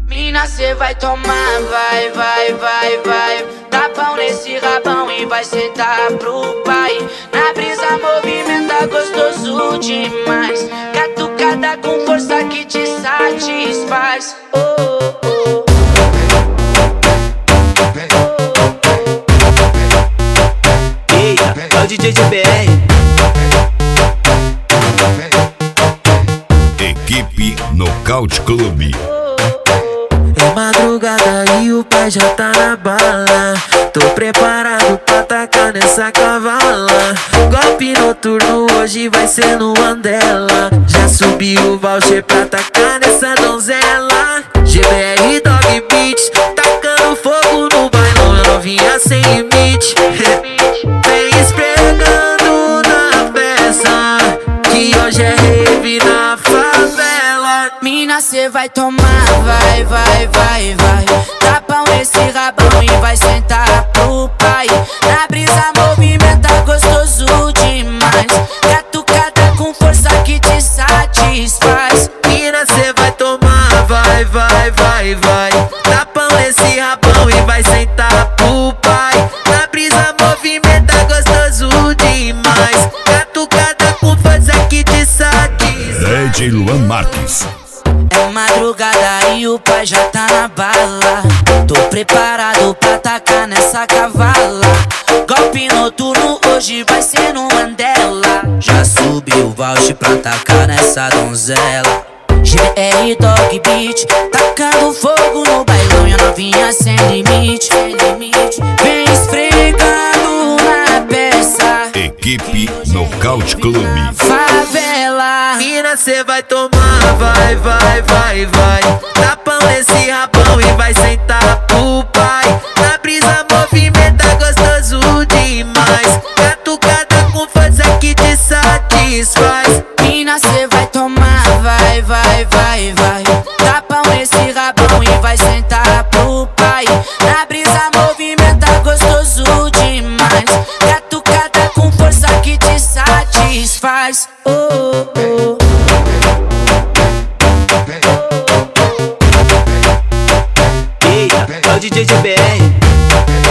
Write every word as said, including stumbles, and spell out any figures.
Mina, cê vai tomar, vai, vai, vai, vai. Dá pau nesse rabão e vai sentar pro pai. Na brisa movimenta gostoso demais. Catucada com força que te satisfaz. Oh, oh, oh. É o D J de B R. Equipe Nocaute Clube. É madrugada e o pai já tá na bala. Tô preparado pra tacar nessa cavala. Golpe noturno hoje vai ser no Mandela. Já subi o voucher pra tacar nessa donzela. G B R Dog Beats, tacando fogo no bailão. Eu novinha sem limite. Vem esfregando na peça, que hoje é rave na favela. Mina, cê vai tomar, vai, vai, vai, vai. Dá pau nesse rabão e vai sentar pro pai. Na brisa movimenta gostoso demais. Catucada com força que te satisfaz. Mina, cê vai tomar, vai, vai, vai, vai. Dá pau nesse rabão e vai sentar pro pai. Na brisa movimenta gostoso demais. Catucada com força que te satisfaz. D J Luan Marques. É madrugada e o pai já tá na bala. Tô preparado pra tacar nessa cavala. Golpe noturno hoje vai ser no Mandela. Já subi o voucher pra tacar nessa donzela. G B R Dog Beat, tacando fogo no bailão. E a novinha sem limite, sem limite. Vem esfregando na peça. Equipe Nocaute Clube. Favela. Mina, cê vai tomar, vai, vai, vai, vai. Dá pau nesse rabão e vai sentar pro pai. Na brisa movimenta gostoso demais. Catucada com força que te satisfaz. Mina, cê vai tomar, vai, vai, vai, vai. Dá pau nesse rabão e vai sentar pro pai. Na brisa movimenta gostoso demais. Catucada com força que te satisfaz. Oh, oh, oh. É o D J de B R.